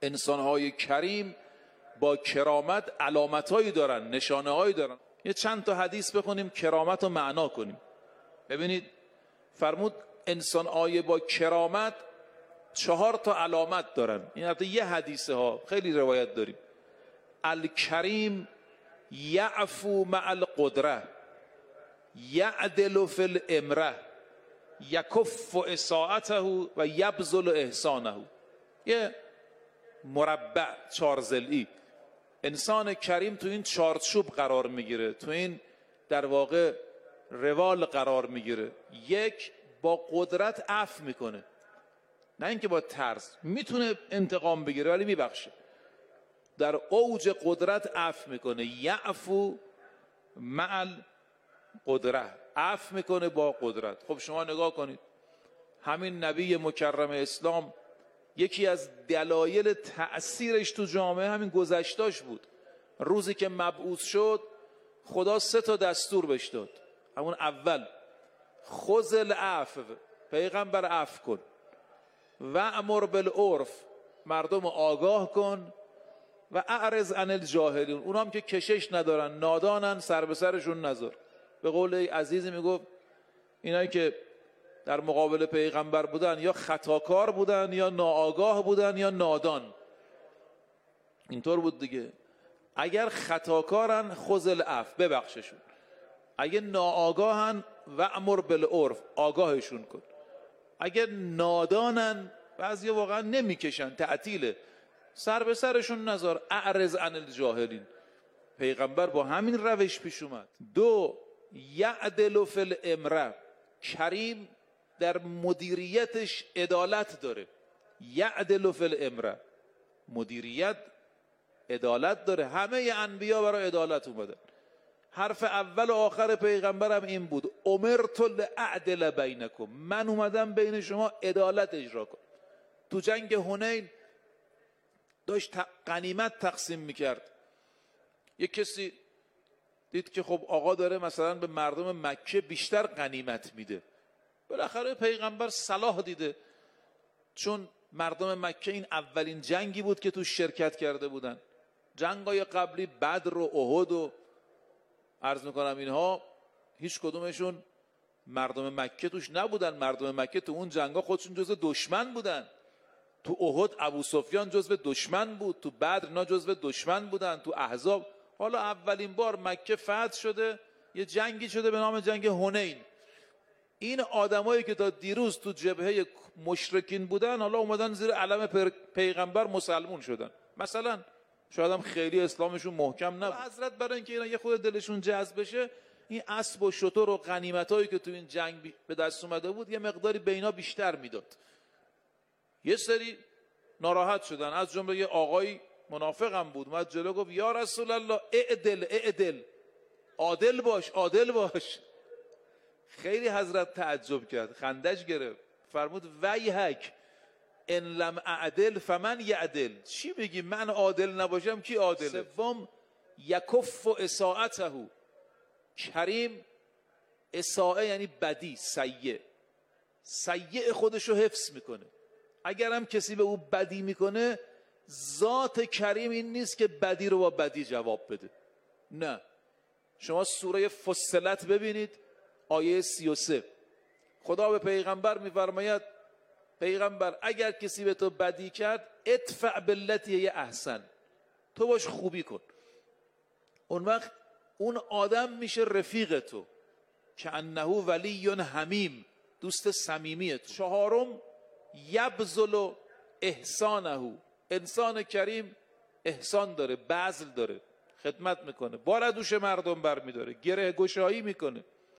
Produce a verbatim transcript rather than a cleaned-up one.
انسانهای کریم با کرامت علامتهایی دارن، نشانه هایی دارن. یه چند تا حدیث بخونیم کرامت رو معنا کنیم. ببینید فرمود انسانهای با کرامت چهار تا علامت دارن. این حتی یه حدیثه ها، خیلی روایت داریم. الکریم یعفو مع القدره، یعدل فی الامره، یکف اساءته و یبذل احسانه. یه مربع چهار ضلعی. انسان کریم تو این چارچوب قرار میگیره، تو این در واقع روال قرار میگیره. یک، با قدرت عفو میکنه، نه اینکه با ترس. میتونه انتقام بگیره ولی میبخشه. در اوج قدرت عفو میکنه. یعفو مع القدره، عفو میکنه با قدرت. خب شما نگاه کنید همین نبی مکرم اسلام یکی از دلایل تأثیرش تو جامعه همین گذشتاش بود. روزی که مبعوث شد خدا سه تا دستور بهش داد. همون اول خذ العفو، پیغمبر عفو کن، و امر بالعرف، مردم آگاه کن، و اعرض عن الجاهلین، اونا هم که کشش ندارن، نادانن، سر به سرشون نذار. به قول عزیزی میگفت اینایی که در مقابل پیغمبر بودن یا خطاکار بودن یا ناآگاه بودن یا نادان. اینطور بود دیگه. اگر خطاکارن خذ العفو، ببخششون. اگر ناآگاهن و امر بالعرف، آگاهشون کن. اگر نادانن، بعضی واقعا نمیکشن، تعطیله، سر به سرشون نذار. اعرض عن الجاهلین. پیغمبر با همین روش پیش اومد. دو، یعدل فی الامره، کریم در مدیریتش عدالت داره. یعدل فی الامره، مدیریت عدالت داره. همه انبیا برای عدالت اومدن. حرف اول و آخر پیغمبرم این بود، امرت لاعدل بینکم، من اومدم بین شما عدالت اجرا کنم. تو جنگ حنین داشت غنیمت تقسیم میکرد. یک کسی دید که خب آقا داره مثلا به مردم مکه بیشتر غنیمت میده. بالاخره پیغمبر صلاح دیده، چون مردم مکه این اولین جنگی بود که تو شرکت کرده بودن. جنگای قبلی بدر و احد و عرض میکنم اینها هیچ کدومشون مردم مکه توش نبودن. مردم مکه تو اون جنگا خودشون جزو دشمن بودن. تو احد ابو سفیان جزو دشمن بود، تو بدر اینا جزو دشمن بودن، تو احزاب. حالا اولین بار مکه فتح شده، یه جنگی شده به نام جنگ حنین. این آدمایی که تا دیروز تو جبهه مشرکین بودن حالا اومدن زیر علم پیغمبر مسلمون شدن. مثلا شاید هم خیلی اسلامشون محکم نبود. حضرت برای اینکه اینا یه خود دلشون جذب بشه، این اسب و شتر و غنیمتایی که تو این جنگ به دست اومده بود یه مقداری به اینا بیشتر میداد. یه سری ناراحت شدن، از جمله یه آقای منافق هم بود، اومد جلو گفت یا رسول الله اعدل اعدل، عادل باش عادل باش. خیلی حضرت تعجب کرد، خندش گرفت، فرمود ویحک ان لم اعدل فمن یعدل. چی میگی من عادل نباشم کی عادله؟ سوم یکف اساءته، کریم اساءه یعنی بدی، سیء، سیء خودشو حفظ میکنه. اگر هم کسی به او بدی میکنه، ذات کریم این نیست که بدی رو با بدی جواب بده. نه، شما سوره فصلت ببینید آیه سی و سه، خدا به پیغمبر میفرماید پیغمبر اگر کسی به تو بدی کرد ادفع بالتی هی احسن، تو باش خوبی کن. اون وقت اون آدم میشه رفیق تو، که انه ولی حمیم، دوست صمیمی تو. چهارم یبذل احسانه، انسان کریم احسان داره، بذل داره، خدمت میکنه، بار دوش مردم برمیداره، گره گشایی میکنه.